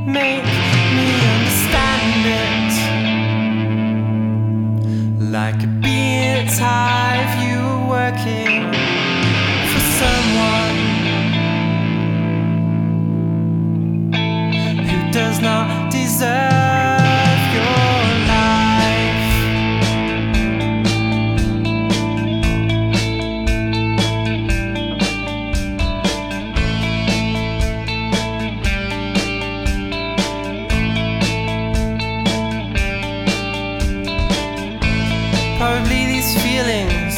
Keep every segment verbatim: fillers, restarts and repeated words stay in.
make me understand it. Like a beehive, you were working for someone who does not deserve your life. Probably these feelings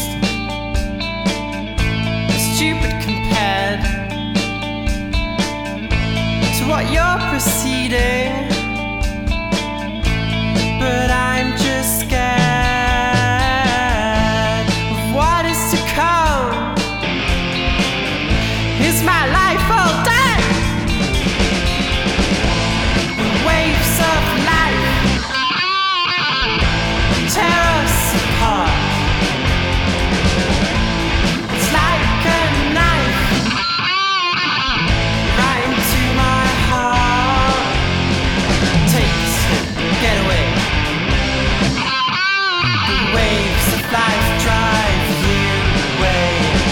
are stupid compared to what you're proceeding, but I'm just scared of what is to come. Is my life all dead? The waves of life tear us apart. It's like a knife right into my heart. Take a step, get away. The waves of life drive you away.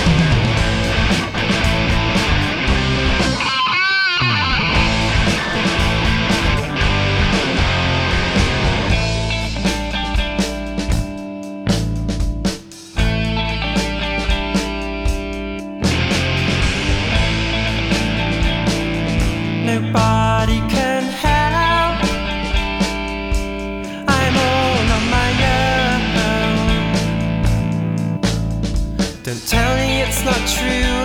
Nobody can help. I'm all on my own. Don't tell me it's not true.